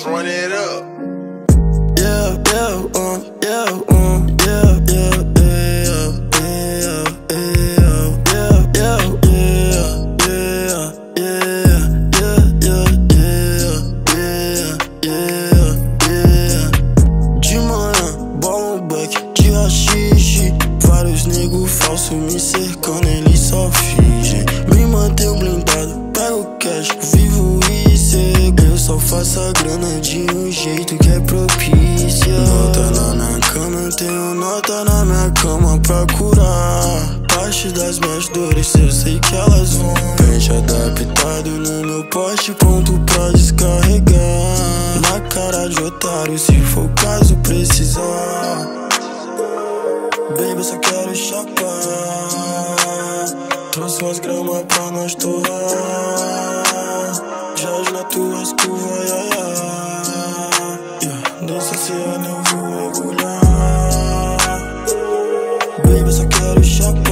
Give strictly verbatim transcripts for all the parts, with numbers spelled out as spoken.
run it up. Yeah, yeah, uh, yeah, uh, yeah, yeah, yeah, yeah, yeah, yeah, yeah, yeah, yeah, yeah, yeah, yeah. De manhã, bola um buck de haxixe. Vários negros falsos me cercando, eles só fingem. Me mantenho blindado, pego cash, vivo e cego. Eu só faço a grana de um jeito que é propícia. Nota na minha cama, eu tenho nota na minha cama pra curar parte das minhas dores, eu sei que elas vão. Pente adaptado no meu poste, pronto pra descarregar. Na cara de otário, se for o caso precisar. Baby, eu só quero chapar. Trouxe umas gramas pra nós torrar. Jaz nas tuas curvas, yeah, yeah, yeah. Nesse oceano eu vou mergulhar. Baby, eu só quero chapar.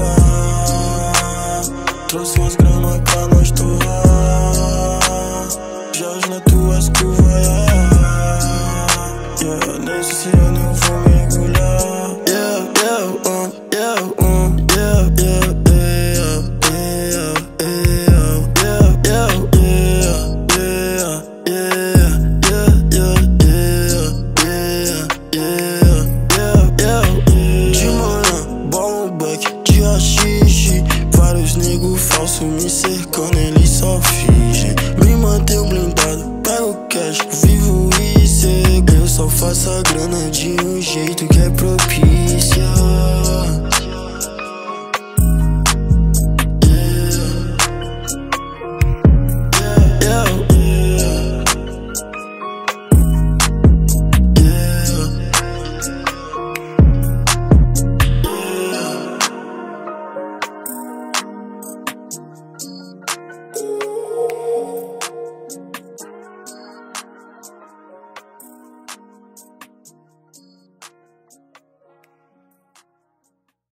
Trouxe umas gramas pra nós torrar. Jaz nas tuas curvas, yeah, yeah, yeah. Nesse oceano eu vou mergulhar. Yeah, yeah, uh, yeah, uh, yeah, yeah, yeah, yeah, yeah, yeah, yeah, yeah, yeah. De manhã, bola um buck de haxixe. Vários negros falsos me cercando, eles só fingem. Me mantenho blindado, pego cash, vivo e cego. Eu só faço a grana de um jeito que é propícia.